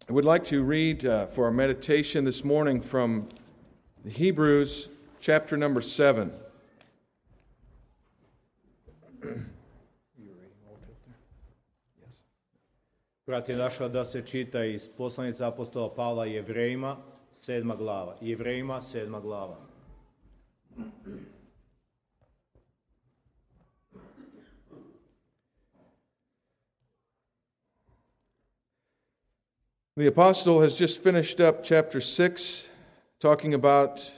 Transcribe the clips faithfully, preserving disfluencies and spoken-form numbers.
I would like to read uh, for our meditation this morning from Hebrews chapter number seven. Brati naša, da se čita iz poslanice apostola Pavla Jevrejima, sedma glava. Jevrejima, sedma glava. The apostle has just finished up chapter six, talking about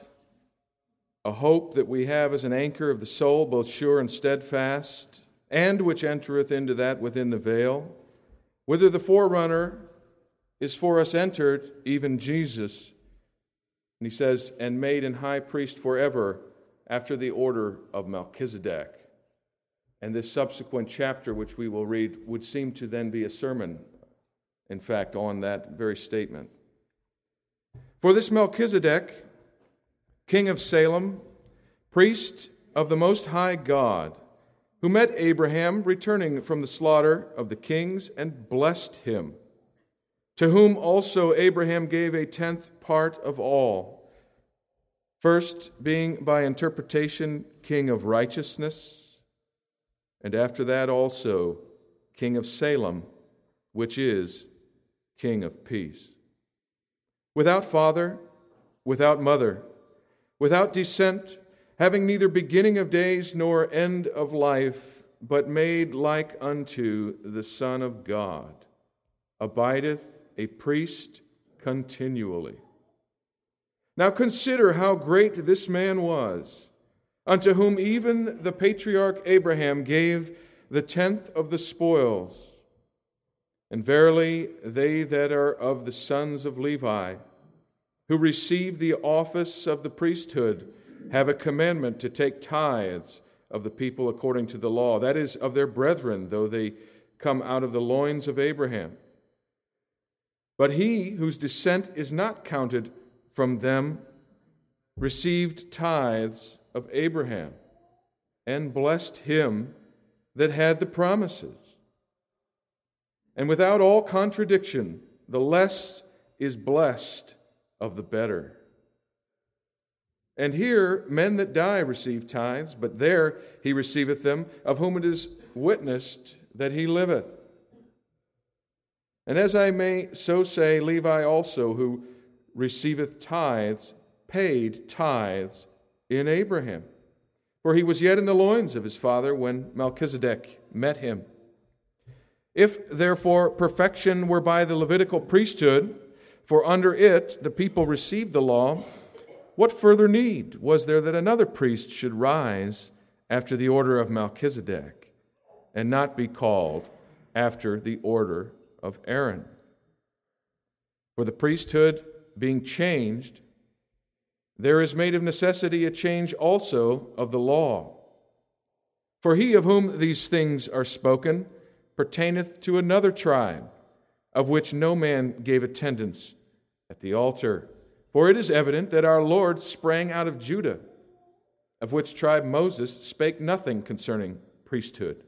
a hope that we have as an anchor of the soul, both sure and steadfast, and which entereth into that within the veil, whither the forerunner is for us entered, even Jesus. And he says, and made an high priest forever after the order of Melchizedek. And this subsequent chapter, which we will read, would seem to then be a sermon, in fact, on that very statement. For this Melchizedek, king of Salem, priest of the Most High God, who met Abraham returning from the slaughter of the kings and blessed him, to whom also Abraham gave a tenth part of all, first being by interpretation king of righteousness, and after that also king of Salem, which is King of peace. Without father, without mother, without descent, having neither beginning of days nor end of life, but made like unto the Son of God, abideth a priest continually. Now consider how great this man was, unto whom even the patriarch Abraham gave the tenth of the spoils. And verily, they that are of the sons of Levi, who receive the office of the priesthood, have a commandment to take tithes of the people according to the law, that is, of their brethren, though they come out of the loins of Abraham. But he whose descent is not counted from them received tithes of Abraham, and blessed him that had the promises. And without all contradiction, the less is blessed of the better. And here men that die receive tithes, but there he receiveth them, of whom it is witnessed that he liveth. And as I may so say, Levi also, who receiveth tithes, paid tithes in Abraham. For he was yet in the loins of his father when Melchizedek met him. If, therefore, perfection were by the Levitical priesthood, for under it the people received the law, what further need was there that another priest should rise after the order of Melchizedek, and not be called after the order of Aaron? For the priesthood being changed, there is made of necessity a change also of the law. For he of whom these things are spoken pertaineth to another tribe, of which no man gave attendance at the altar. For it is evident that our Lord sprang out of Judah, of which tribe Moses spake nothing concerning priesthood.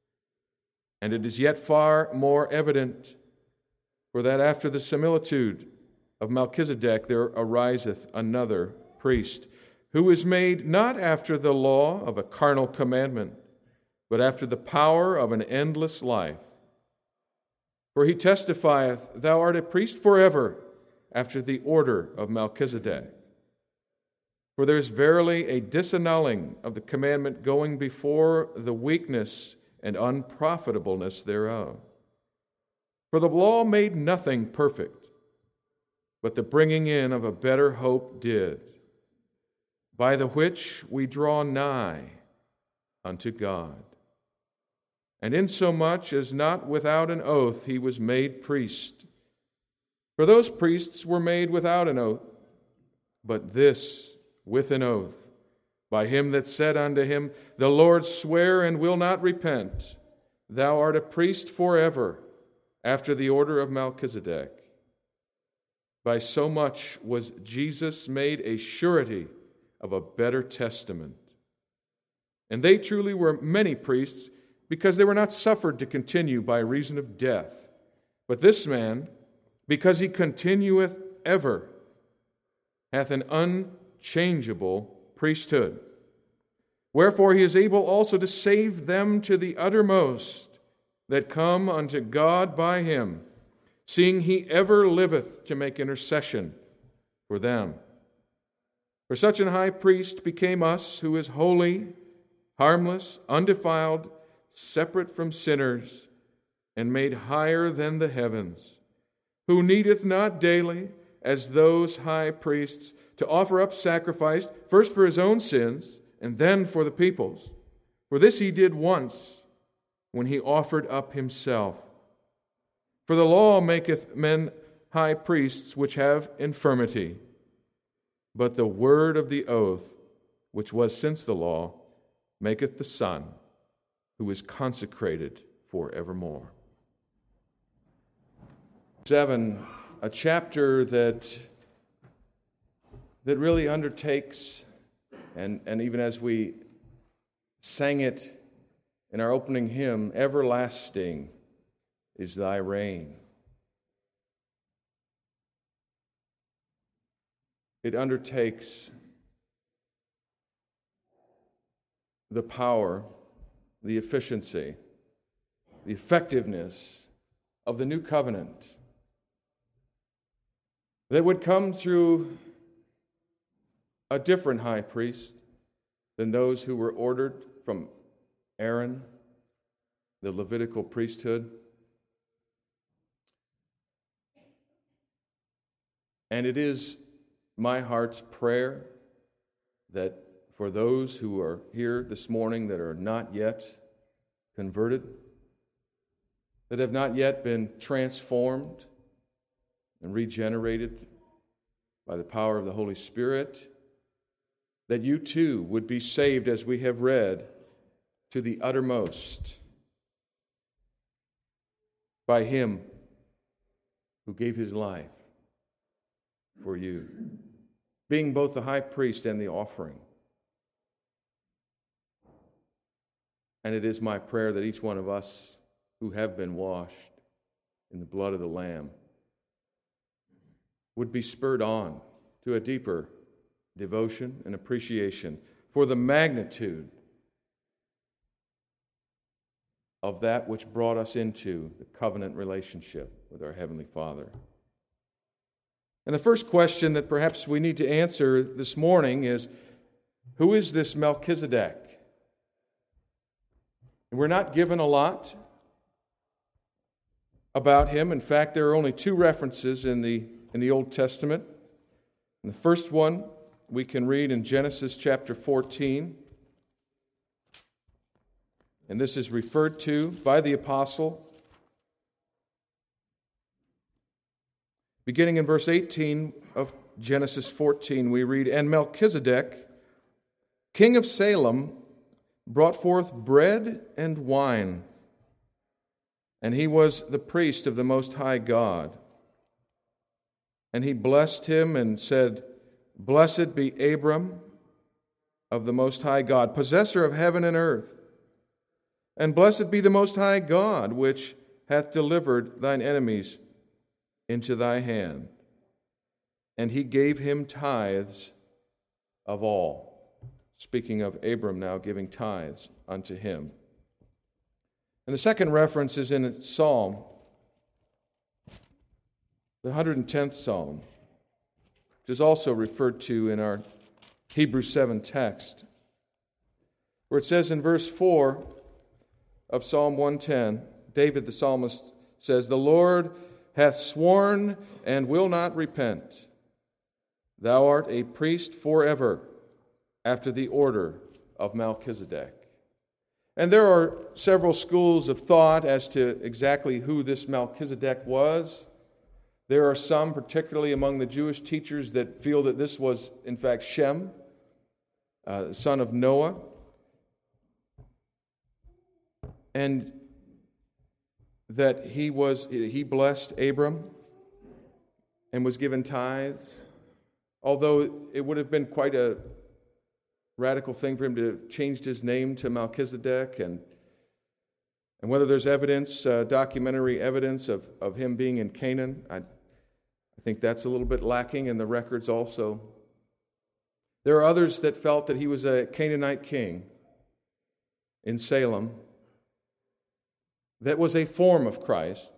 And it is yet far more evident, for that after the similitude of Melchizedek there ariseth another priest, who is made not after the law of a carnal commandment, but after the power of an endless life. For he testifieth, thou art a priest forever, after the order of Melchizedek. For there is verily a disannulling of the commandment going before the weakness and unprofitableness thereof. For the law made nothing perfect, but the bringing in of a better hope did, by the which we draw nigh unto God. And insomuch as not without an oath he was made priest. For those priests were made without an oath, but this with an oath, by him that said unto him, the Lord sware and will not repent, thou art a priest forever, after the order of Melchizedek. By so much was Jesus made a surety of a better testament. And they truly were many priests, because they were not suffered to continue by reason of death. But this man, because he continueth ever, hath an unchangeable priesthood. Wherefore he is able also to save them to the uttermost that come unto God by him, seeing he ever liveth to make intercession for them. For such an high priest became us, who is holy, harmless, undefiled, separate from sinners, and made higher than the heavens, who needeth not daily, as those high priests, to offer up sacrifice, first for his own sins, and then for the people's. For this he did once, when he offered up himself. For the law maketh men high priests which have infirmity, but the word of the oath, which was since the law, maketh the Son, who is consecrated forevermore. Seven, a chapter that, that really undertakes, and, and even as we sang it in our opening hymn, everlasting is thy reign. It undertakes the power, the efficiency, the effectiveness of the new covenant that would come through a different high priest than those who were ordered from Aaron, the Levitical priesthood. And it is my heart's prayer that for those who are here this morning that are not yet converted, that have not yet been transformed and regenerated by the power of the Holy Spirit, that you too would be saved, as we have read, to the uttermost by him who gave his life for you, being both the high priest and the offering. And it is my prayer that each one of us who have been washed in the blood of the Lamb would be spurred on to a deeper devotion and appreciation for the magnitude of that which brought us into the covenant relationship with our Heavenly Father. And the first question that perhaps we need to answer this morning is, who is this Melchizedek? We're not given a lot about him. In fact, there are only two references in the in the Old Testament. And the first one we can read in Genesis chapter fourteen. And this is referred to by the apostle. Beginning in verse eighteen of Genesis fourteen, we read, "And Melchizedek, king of Salem, brought forth bread and wine, and he was the priest of the Most High God. And he blessed him and said, Blessed be Abram of the Most High God, possessor of heaven and earth. And blessed be the Most High God, which hath delivered thine enemies into thy hand. And he gave him tithes of all." Speaking of Abram now giving tithes unto him. And the second reference is in Psalm, the one hundred tenth Psalm, which is also referred to in our Hebrews seven text, where it says in verse four of Psalm one ten, David the psalmist says, "The Lord hath sworn and will not repent. Thou art a priest forever, after the order of Melchizedek." And there are several schools of thought as to exactly who this Melchizedek was. There are some, particularly among the Jewish teachers, that feel that this was, in fact, Shem, uh, son of Noah. And that he was he blessed Abram and was given tithes, although it would have been quite a radical thing for him to have changed his name to Melchizedek, and and whether there's evidence, uh, documentary evidence of, of him being in Canaan, I, I think that's a little bit lacking in the records also. There are others that felt that he was a Canaanite king in Salem that was a form of Christ,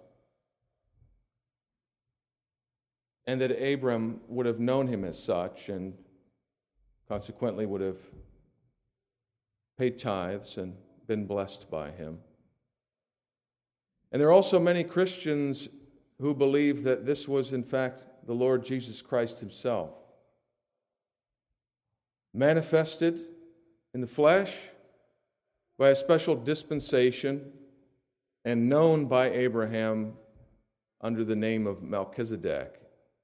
and that Abram would have known him as such and consequently would have paid tithes and been blessed by him. And there are also many Christians who believe that this was in fact the Lord Jesus Christ himself, manifested in the flesh by a special dispensation and known by Abraham under the name of Melchizedek.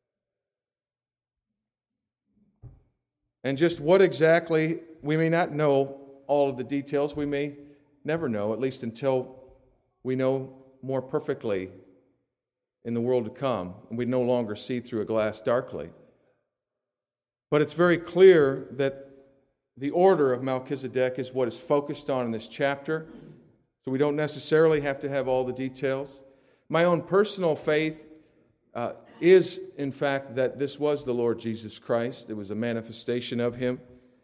And just what exactly, we may not know all of the details. We may never know, at least until we know more perfectly in the world to come, and we no longer see through a glass darkly. But it's very clear that the order of Melchizedek is what is focused on in this chapter, so we don't necessarily have to have all the details. My own personal faith uh, is, in fact, that this was the Lord Jesus Christ. It was a manifestation of him.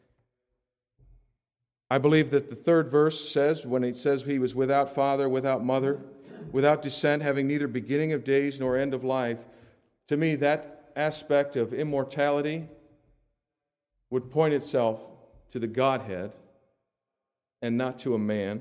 I believe that the third verse says, when it says he was without father, without mother, without descent, having neither beginning of days nor end of life, to me that aspect of immortality would point itself to the Godhead and not to a man.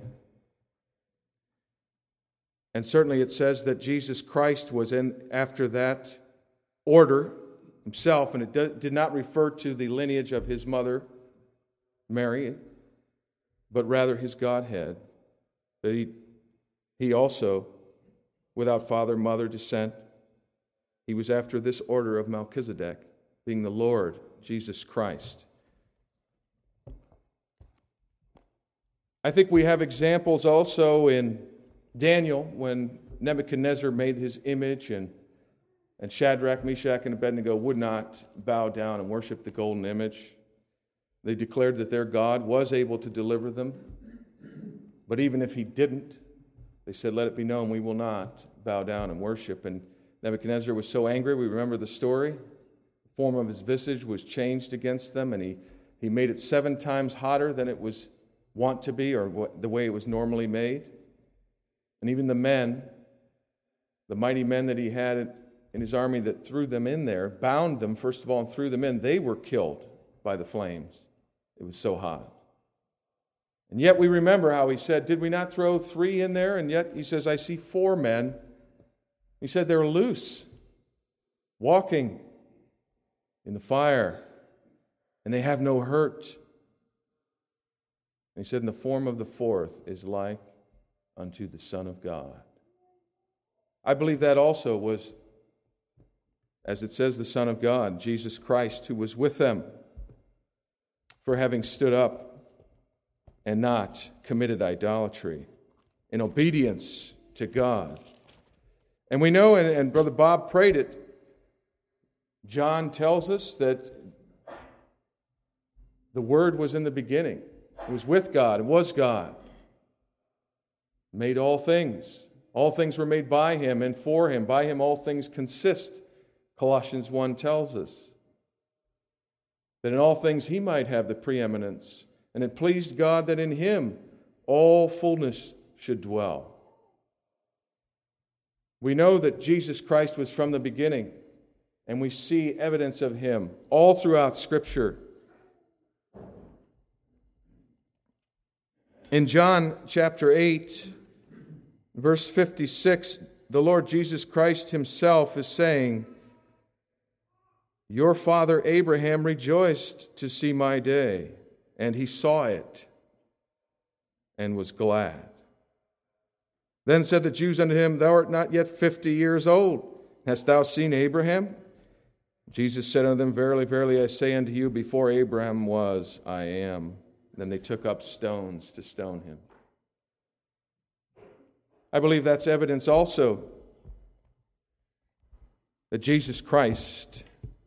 And certainly it says that Jesus Christ was in after that order himself, and it did not refer to the lineage of his mother, Mary, but rather his Godhead, that he, he also, without father, mother, descent, he was after this order of Melchizedek, being the Lord Jesus Christ. I think we have examples also in Daniel when Nebuchadnezzar made his image and, and Shadrach, Meshach, and Abednego would not bow down and worship the golden image. They declared that their God was able to deliver them. But even if he didn't, they said, let it be known we will not bow down and worship. And Nebuchadnezzar was so angry, we remember the story. The form of his visage was changed against them, and he, he made it seven times hotter than it was wont to be, or what, the way it was normally made. And even the men, the mighty men that he had in his army that threw them in there, bound them, first of all, and threw them in. They were killed by the flames. It was so hot. And yet we remember how he said, did we not throw three in there? And yet he says, I see four men. He said they're loose, walking in the fire, and they have no hurt. And he said, and the form of the fourth is like unto the Son of God. I believe that also was, as it says, the Son of God, Jesus Christ, who was with them for having stood up and not committed idolatry in obedience to God. And we know, and, and Brother Bob prayed it, John tells us that the Word was in the beginning. It was with God. It was God. Made all things. All things were made by him and for him. By him all things consist, Colossians one tells us. That in all things he might have the preeminence. And it pleased God that in him all fullness should dwell. We know that Jesus Christ was from the beginning, and we see evidence of him all throughout Scripture. In John chapter eight, verse fifty-six, the Lord Jesus Christ himself is saying, your father Abraham rejoiced to see my day, and he saw it and was glad. Then said the Jews unto him, thou art not yet fifty years old. Hast thou seen Abraham? Jesus said unto them, verily, verily, I say unto you, before Abraham was, I am. Then they took up stones to stone him. I believe that's evidence also that Jesus Christ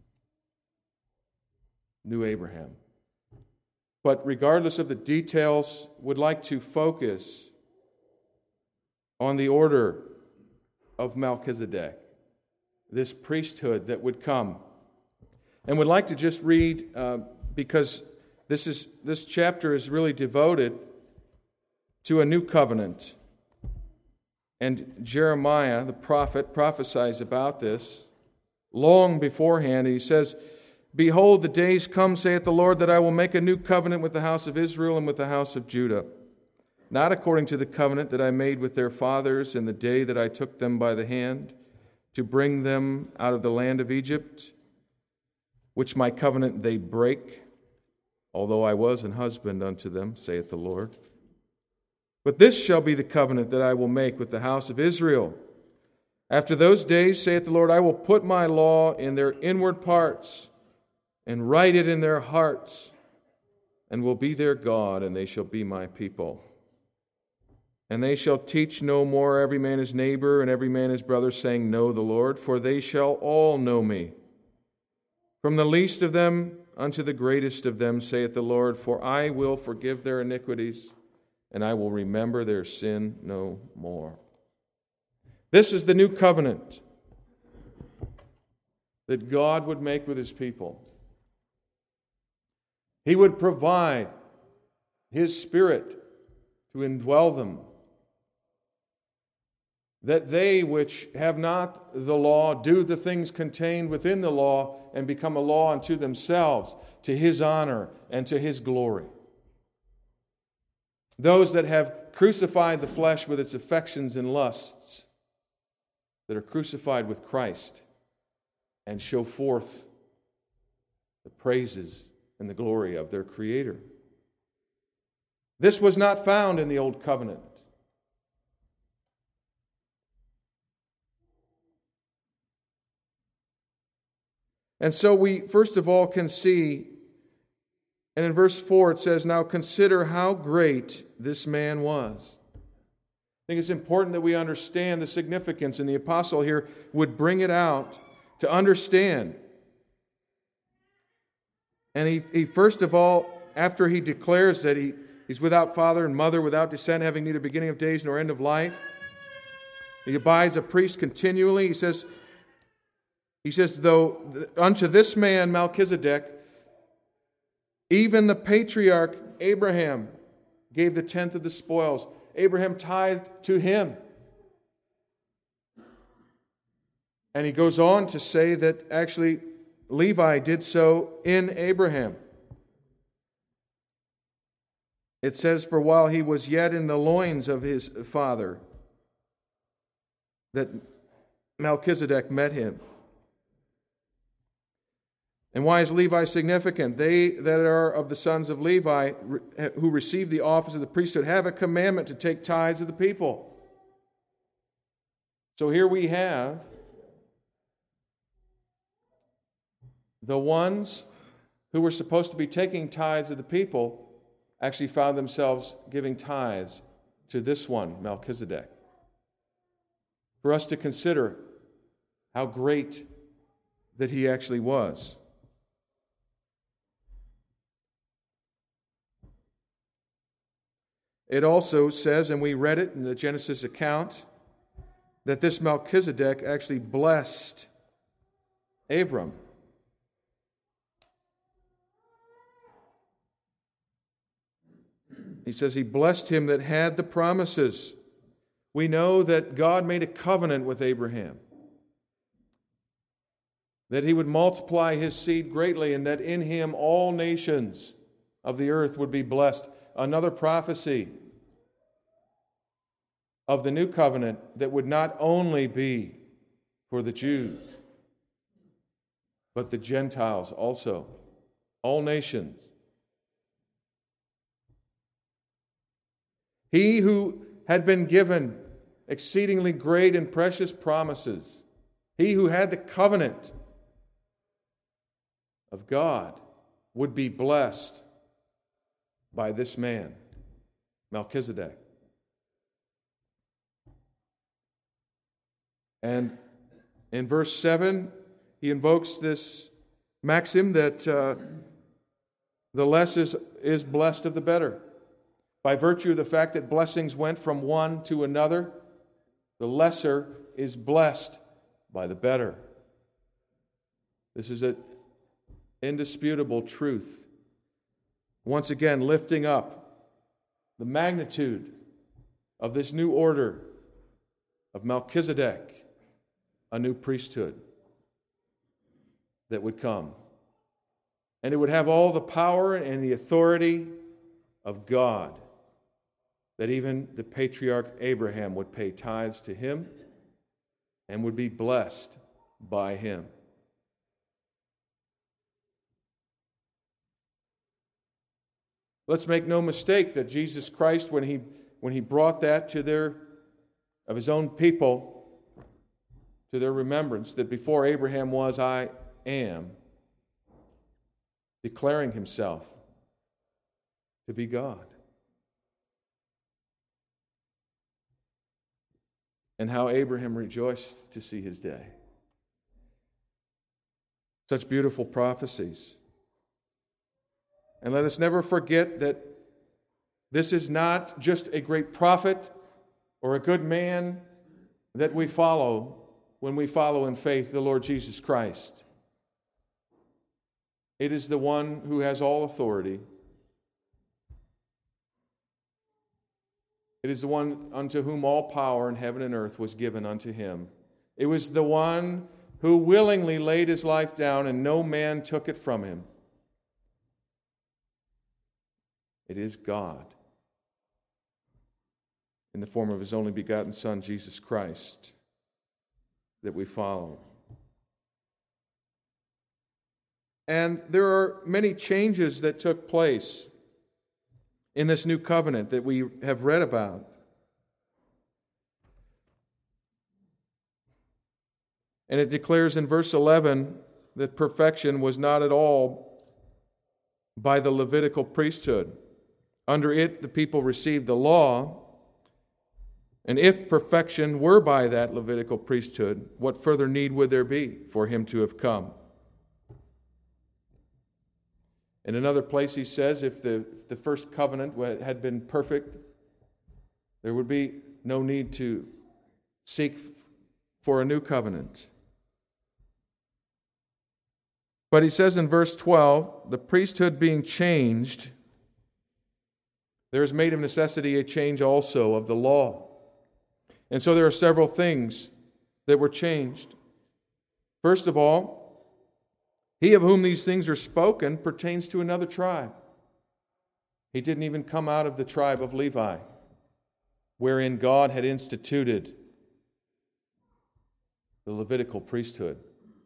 knew Abraham. But regardless of the details, would like to focus on the order of Melchizedek. this priesthood that would come. And would like to just read, uh, because this is this chapter is really devoted to a new covenant. And Jeremiah, the prophet, prophesies about this long beforehand. He says, "Behold, the days come, saith the Lord, that I will make a new covenant with the house of Israel and with the house of Judah, not according to the covenant that I made with their fathers in the day that I took them by the hand to bring them out of the land of Egypt, which my covenant they break, although I was an husband unto them, saith the Lord. But this shall be the covenant that I will make with the house of Israel. After those days, saith the Lord, I will put my law in their inward parts and write it in their hearts, and will be their God, and they shall be my people. And they shall teach no more every man his neighbor and every man his brother, saying, Know the Lord, for they shall all know me. From the least of them unto the greatest of them, saith the Lord, for I will forgive their iniquities, and I will remember their sin no more." This is the new covenant that God would make with his people. He would provide his Spirit to indwell them, that they which have not the law do the things contained within the law and become a law unto themselves, to his honor and to his glory. Those that have crucified the flesh with its affections and lusts, that are crucified with Christ and show forth the praises and the glory of their Creator. This was not found in the Old Covenant. And so we, first of all, can see, and in verse four it says, "Now consider how great this man was." I think it's important that we understand the significance, and the apostle here would bring it out to understand. And he, he first of all, after he declares that he, he's without father and mother, without descent, having neither beginning of days nor end of life, he abides a priest continually. He says, he says, though unto this man Melchizedek, even the patriarch Abraham gave the tenth of the spoils. Abraham tithed to him. And he goes on to say that actually Levi did so in Abraham. It says, for while he was yet in the loins of his father, that Melchizedek met him. And why is Levi significant? They that are of the sons of Levi, who receive the office of the priesthood, have a commandment to take tithes of the people. So here we have the ones who were supposed to be taking tithes of the people actually found themselves giving tithes to this one, Melchizedek. For us to consider how great that he actually was. It also says, and we read it in the Genesis account, that this Melchizedek actually blessed Abram. He says he blessed him that had the promises. We know that God made a covenant with Abraham, that he would multiply his seed greatly, and that in him all nations of the earth would be blessed. Another prophecy of the new covenant that would not only be for the Jews, but the Gentiles also, all nations. He who had been given exceedingly great and precious promises, he who had the covenant of God, would be blessed by this man, Melchizedek. And in verse seven, he invokes this maxim that uh, the less is, is blessed of the better. By virtue of the fact that blessings went from one to another, the lesser is blessed by the better. This is an indisputable truth. Once again, lifting up the magnitude of this new order of Melchizedek, a new priesthood that would come. And it would have all the power and the authority of God, that even the patriarch Abraham would pay tithes to him and would be blessed by him. Let's make no mistake that Jesus Christ, when he when he brought that to their of his own people, to their remembrance, that before Abraham was, I am, declaring himself to be God. And how Abraham rejoiced to see his day. Such beautiful prophecies. And let us never forget that this is not just a great prophet or a good man that we follow when we follow in faith the Lord Jesus Christ. It is the one who has all authority. It is the one unto whom all power in heaven and earth was given unto him. It was the one who willingly laid his life down and no man took it from him. It is God in the form of his only begotten Son, Jesus Christ, that we follow. And there are many changes that took place in this new covenant that we have read about. And it declares in verse eleven that perfection was not at all by the Levitical priesthood. Under it, the people received the law. And if perfection were by that Levitical priesthood, what further need would there be for him to have come? In another place he says, if the, if the first covenant had been perfect, there would be no need to seek for a new covenant. But he says in verse twelve, the priesthood being changed, there is made of necessity a change also of the law. And so there are several things that were changed. First of all, he of whom these things are spoken pertains to another tribe. He didn't even come out of the tribe of Levi, wherein God had instituted the Levitical priesthood.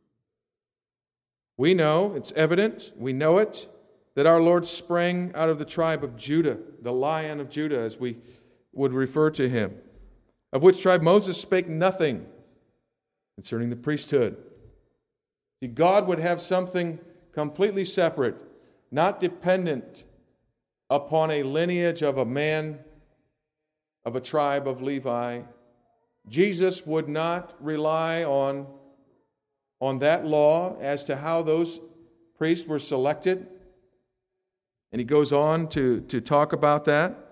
We know, it's evident, we know it, that our Lord sprang out of the tribe of Judah, the Lion of Judah, as we would refer to him, of which tribe Moses spake nothing concerning the priesthood. See, God would have something completely separate, not dependent upon a lineage of a man of a tribe of Levi. Jesus would not rely on, on that law as to how those priests were selected. And he goes on to, to talk about that.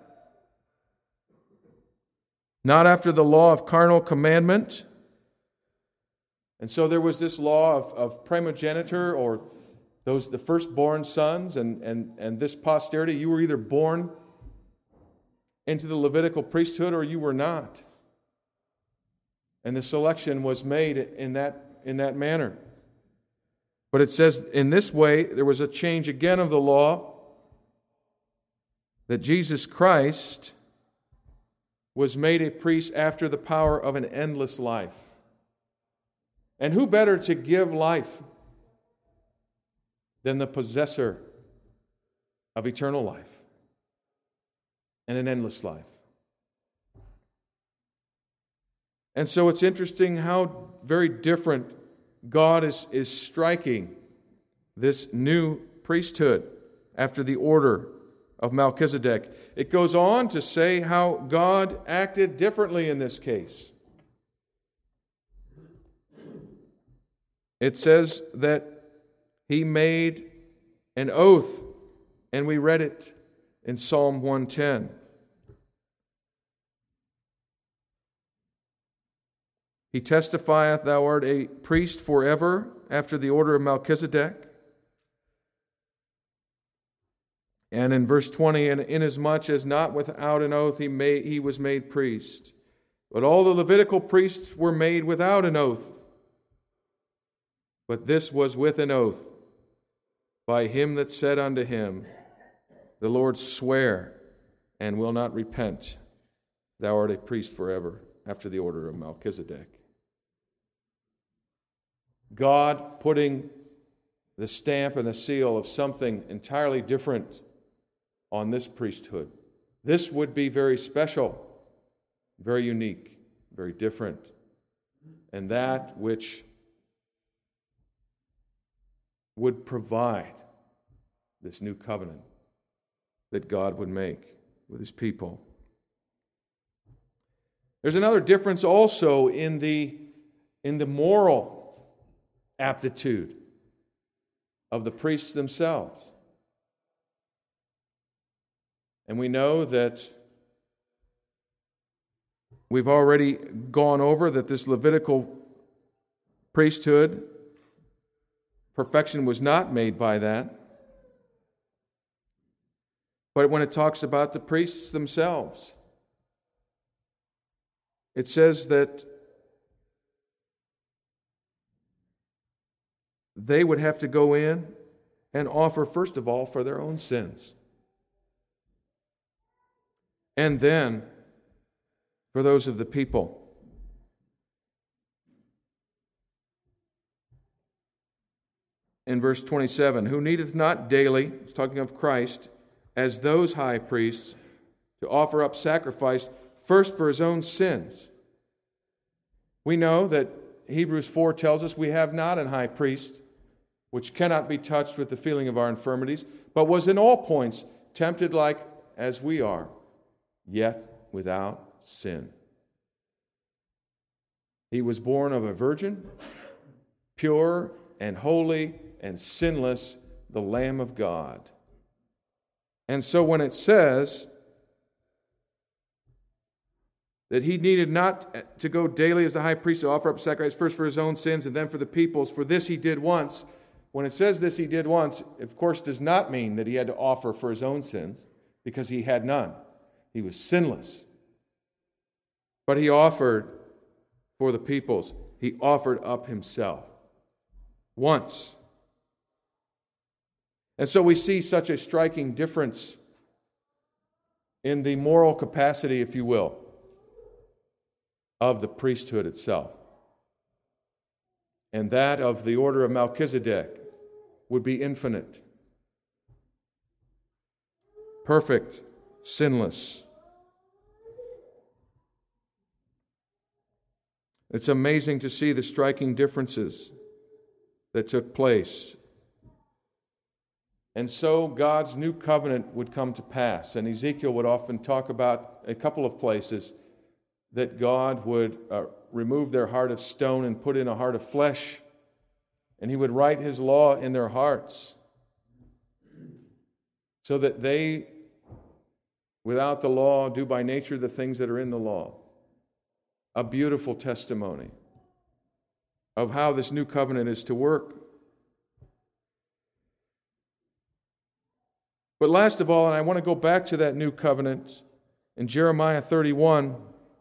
Not after the law of carnal commandment. And so there was this law of, of primogeniture, or those the firstborn sons, and, and, and this posterity. You were either born into the Levitical priesthood or you were not. And the selection was made in that, in that manner. But it says in this way, there was a change again of the law, that Jesus Christ was made a priest after the power of an endless life. And who better to give life than the possessor of eternal life and an endless life? And so it's interesting how very different God is, is striking this new priesthood after the order of Melchizedek. It goes on to say how God acted differently in this case. It says that he made an oath, and we read it in Psalm one ten. He testifieth, thou art a priest forever, after the order of Melchizedek. And in verse twenty, and inasmuch as not without an oath he, made, he was made priest. But all the Levitical priests were made without an oath. But this was with an oath, by him that said unto him, the Lord swear, and will not repent. Thou art a priest forever, after the order of Melchizedek. God putting the stamp and the seal of something entirely different on this priesthood. This would be very special, very unique, very different, and that which would provide this new covenant that God would make with his people. There's another difference also in the, in the moral aptitude of the priests themselves. And we know that we've already gone over that this Levitical priesthood, perfection was not made by that. But when it talks about the priests themselves, it says that they would have to go in and offer, first of all, for their own sins. And then for those of the people. In verse twenty-seven, who needeth not daily, it's talking of Christ, as those high priests, to offer up sacrifice first for his own sins. We know that Hebrews four tells us we have not an high priest which cannot be touched with the feeling of our infirmities, but was in all points tempted like as we are, yet without sin. He was born of a virgin, pure and holy and sinless, the Lamb of God. And so when it says that he needed not to go daily as the high priest to offer up sacrifice first for his own sins and then for the people's, for this he did once. When it says this he did once, of course does not mean that he had to offer for his own sins, because he had none. He was sinless. But he offered for the people's. He offered up himself once. And so we see such a striking difference in the moral capacity, if you will, of the priesthood itself. And that of the order of Melchizedek would be infinite, perfect, sinless. It's amazing to see the striking differences that took place. And so God's new covenant would come to pass. And Ezekiel would often talk about a couple of places that God would uh, remove their heart of stone and put in a heart of flesh. And he would write his law in their hearts so that they, without the law, do by nature the things that are in the law. A beautiful testimony of how this new covenant is to work. But last of all, and I want to go back to that new covenant in Jeremiah thirty-one.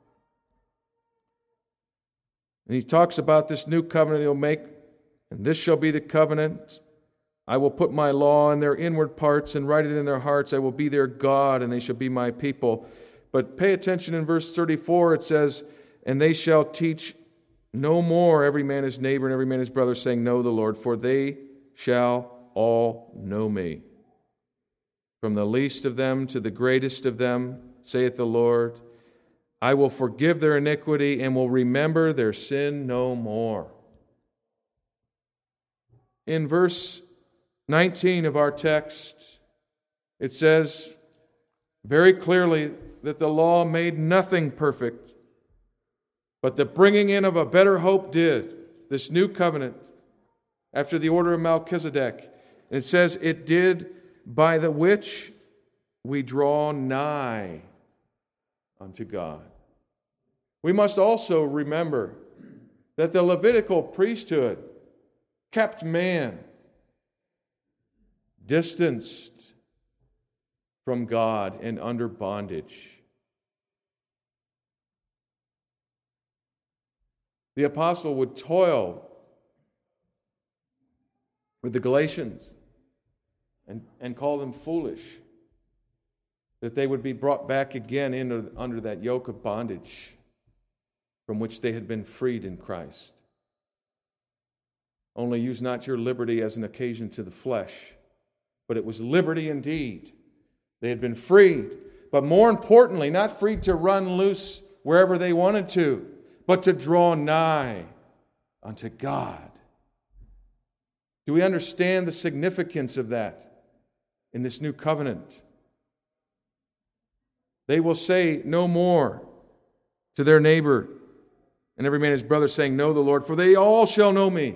And he talks about this new covenant he'll make, and this shall be the covenant. I will put my law in their inward parts and write it in their hearts. I will be their God, and they shall be my people. But pay attention in verse thirty-four, it says, and they shall teach no more every man his neighbor and every man his brother, saying, know the Lord, for they shall all know me. From the least of them to the greatest of them, saith the Lord, I will forgive their iniquity and will remember their sin no more. In verse nineteen of our text, it says very clearly that the law made nothing perfect, but the bringing in of a better hope did, this new covenant, after the order of Melchizedek. And it says it did by the which we draw nigh unto God. We must also remember that the Levitical priesthood kept man distanced from God and under bondage. The apostle would toil with the Galatians and, and call them foolish, that they would be brought back again into, under that yoke of bondage from which they had been freed in Christ. Only use not your liberty as an occasion to the flesh, but it was liberty indeed. They had been freed, but more importantly, not freed to run loose wherever they wanted to, but to draw nigh unto God. Do we understand the significance of that in this new covenant? They will say no more to their neighbor, and every man his brother, saying, Know the Lord, for they all shall know me.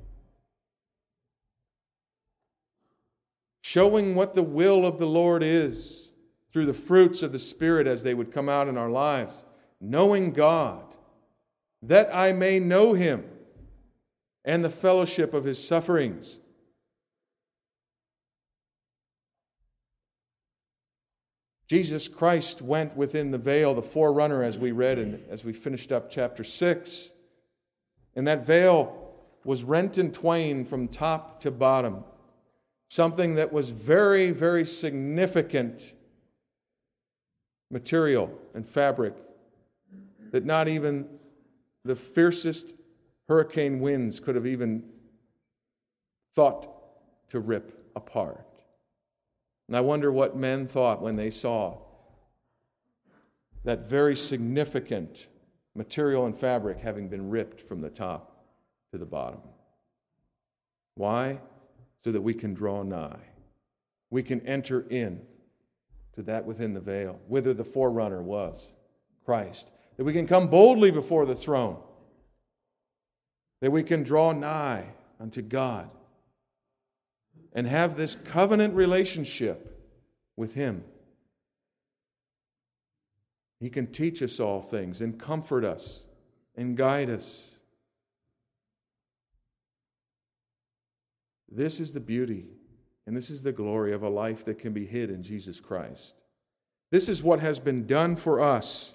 Showing what the will of the Lord is through the fruits of the Spirit as they would come out in our lives. Knowing God, that I may know Him and the fellowship of His sufferings. Jesus Christ went within the veil, the forerunner, as we read and as we finished up chapter six. And that veil was rent in twain from top to bottom. Something that was very, very significant material and fabric that not even the fiercest hurricane winds could have even thought to rip apart. And I wonder what men thought when they saw that very significant material and fabric having been ripped from the top to the bottom. Why? So that we can draw nigh. We can enter in to that within the veil, whither the forerunner was, Christ. That we can come boldly before the throne. That we can draw nigh unto God and have this covenant relationship with Him. He can teach us all things and comfort us and guide us. This is the beauty and this is the glory of a life that can be hid in Jesus Christ. This is what has been done for us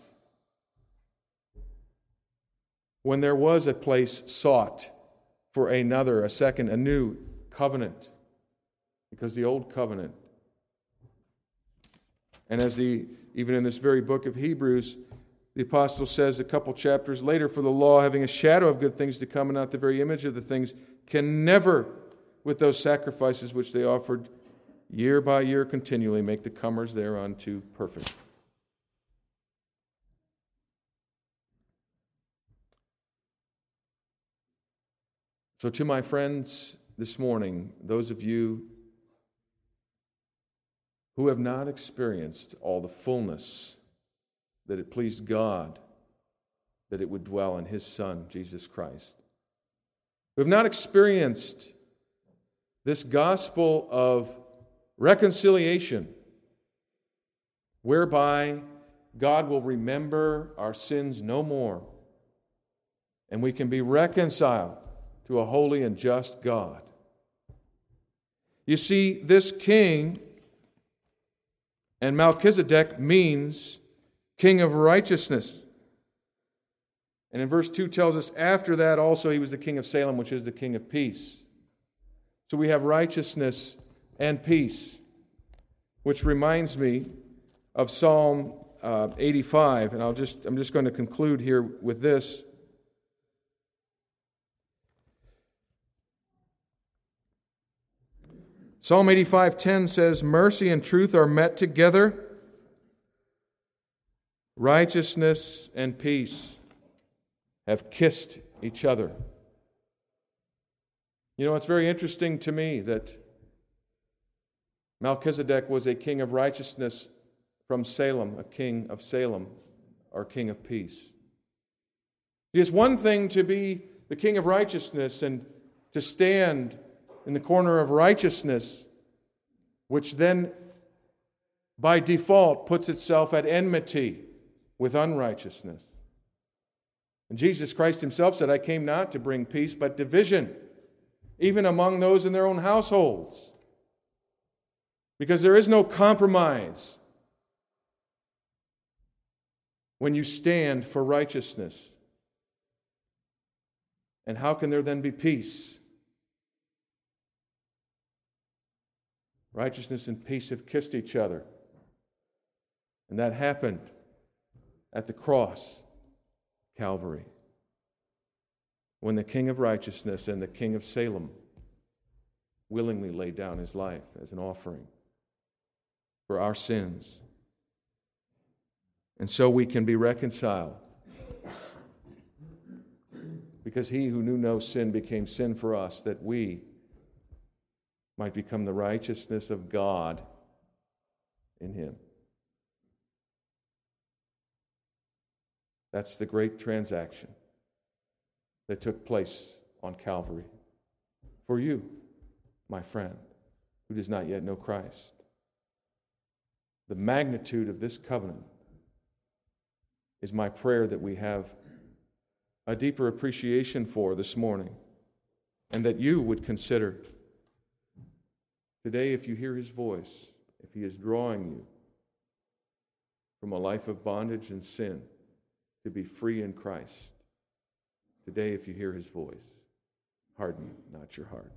when there was a place sought for another, a second, a new covenant. Because the old covenant, and as the even in this very book of Hebrews, the apostle says a couple chapters later, for the law, having a shadow of good things to come and not the very image of the things, can never, with those sacrifices which they offered year by year continually, make the comers thereunto perfect. So to my friends this morning, those of you who have not experienced all the fullness that it pleased God that it would dwell in His Son, Jesus Christ, who have not experienced this gospel of reconciliation, whereby God will remember our sins no more, and we can be reconciled to a holy and just God. You see, this king, and Melchizedek means king of righteousness. And in verse two tells us, after that also he was the king of Salem, which is the king of peace. So we have righteousness and peace, which reminds me of Psalm uh, eighty-five. And I'll just, I'm just going to conclude here with this. Psalm eighty-five ten says, mercy and truth are met together. Righteousness and peace have kissed each other. You know, it's very interesting to me that Melchizedek was a king of righteousness from Salem, a king of Salem, or king of peace. It is one thing to be the king of righteousness and to stand in the corner of righteousness, which then by default puts itself at enmity with unrighteousness. And Jesus Christ Himself said, I came not to bring peace, but division even among those in their own households. Because there is no compromise when you stand for righteousness. And how can there then be peace? Righteousness and peace have kissed each other. And that happened at the cross, Calvary, when the King of Righteousness and the King of Salem willingly laid down his life as an offering for our sins. And so we can be reconciled. Because he who knew no sin became sin for us, that we might become the righteousness of God in him. That's the great transaction that took place on Calvary for you, my friend, who does not yet know Christ. The magnitude of this covenant is my prayer that we have a deeper appreciation for this morning, and that you would consider today, if you hear his voice, if he is drawing you from a life of bondage and sin to be free in Christ, today, if you hear his voice, harden not your heart.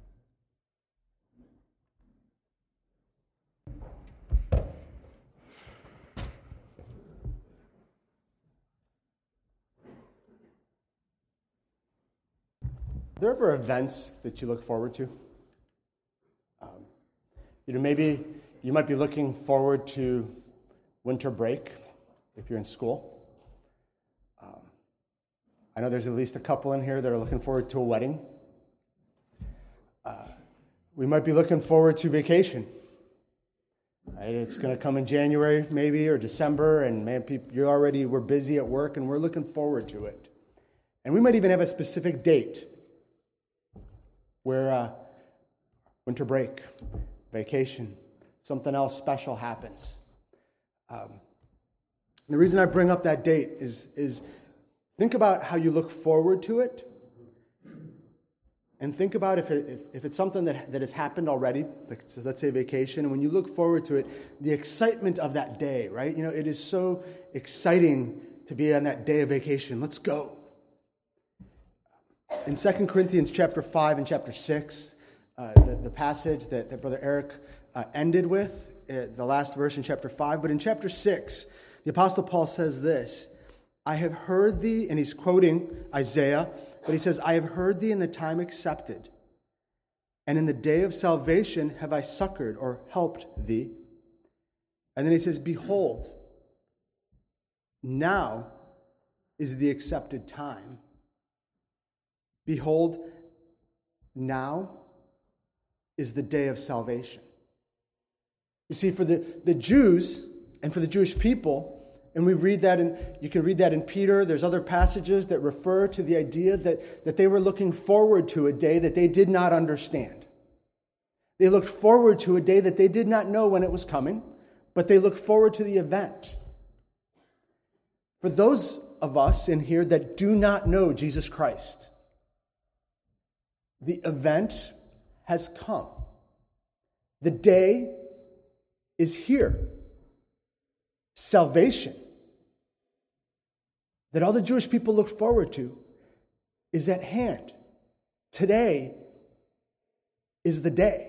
Are there ever events that you look forward to? Um, you know, maybe you might be looking forward to winter break if you're in school. Um, I know there's at least a couple in here that are looking forward to a wedding. Uh, we might be looking forward to vacation. Right? It's going to come in January maybe or December, and man, people, you're already, we're busy at work, and we're looking forward to it. And we might even have a specific date where uh, winter break, vacation, something else special happens. Um, the reason I bring up that date is, is think about how you look forward to it, and think about if, it, if, if it's something that, that has happened already, like let's say vacation, and when you look forward to it, the excitement of that day, right? You know, it is so exciting to be on that day of vacation. Let's go. In Second Corinthians chapter five and chapter six, uh, the, the passage that, that Brother Eric uh, ended with, uh, the last verse in chapter five, but in chapter six, the Apostle Paul says this, I have heard thee, and he's quoting Isaiah, but he says, I have heard thee in the time accepted, and in the day of salvation have I succored or helped thee. And then he says, behold, now is the accepted time. Behold, now is the day of salvation. You see, for the, the Jews and for the Jewish people, and we read that in, you can read that in Peter, there's other passages that refer to the idea that, that they were looking forward to a day that they did not understand. They looked forward to a day that they did not know when it was coming, but they looked forward to the event. For those of us in here that do not know Jesus Christ, the event has come. The day is here. Salvation, that all the Jewish people looked forward to, is at hand. Today is the day.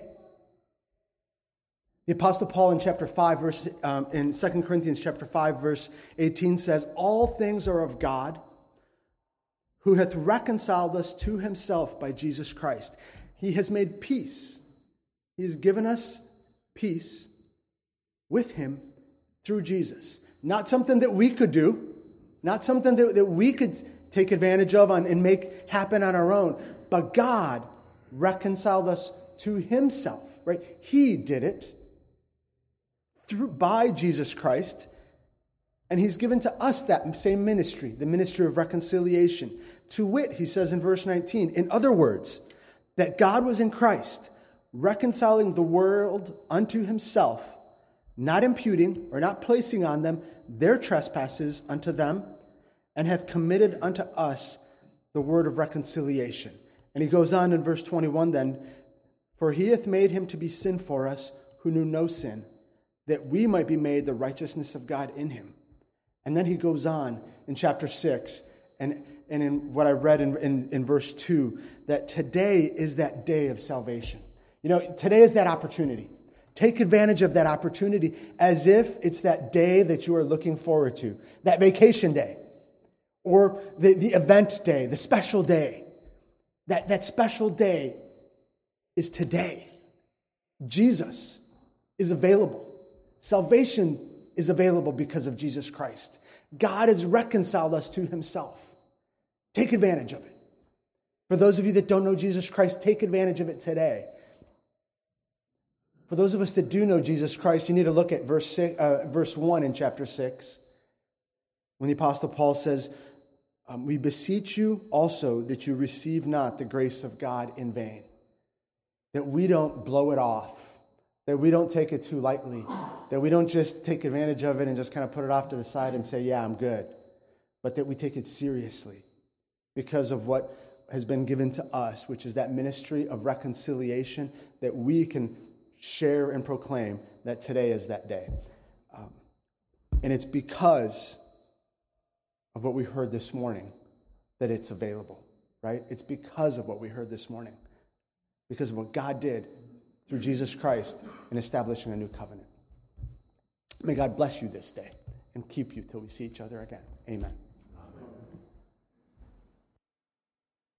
The Apostle Paul in chapter five, verse um, in Second Corinthians chapter five, verse eighteen says, all things are of God, who hath reconciled us to himself by Jesus Christ. He has made peace. He has given us peace with him through Jesus. Not something that we could do, not something that, that we could take advantage of on, and make happen on our own, but God reconciled us to himself, right? He did it through by Jesus Christ, and he's given to us that same ministry, the ministry of reconciliation. To wit, he says in verse nineteen, in other words, that God was in Christ, reconciling the world unto himself, not imputing or not placing on them their trespasses unto them, and hath committed unto us the word of reconciliation. And he goes on in verse twenty-one then, for he hath made him to be sin for us who knew no sin, that we might be made the righteousness of God in him. And then he goes on in chapter six, and, and in what I read in, in, in verse two, that today is that day of salvation. You know, today is that opportunity. Take advantage of that opportunity as if it's that day that you are looking forward to, that vacation day, or the, the event day, the special day. That, that special day is today. Jesus is available. Salvation is available because of Jesus Christ. God has reconciled us to himself. Take advantage of it. For those of you that don't know Jesus Christ, take advantage of it today. For those of us that do know Jesus Christ, you need to look at verse six, uh, verse one in chapter six, when the Apostle Paul says, um, we beseech you also that you receive not the grace of God in vain. That we don't blow it off, that we don't take it too lightly, that we don't just take advantage of it and just kind of put it off to the side and say, yeah, I'm good, but that we take it seriously because of what has been given to us, which is that ministry of reconciliation that we can share and proclaim that today is that day. Um, and it's because of what we heard this morning that it's available, right? It's because of what we heard this morning, because of what God did through Jesus Christ in establishing a new covenant. May God bless you this day and keep you till we see each other again. Amen.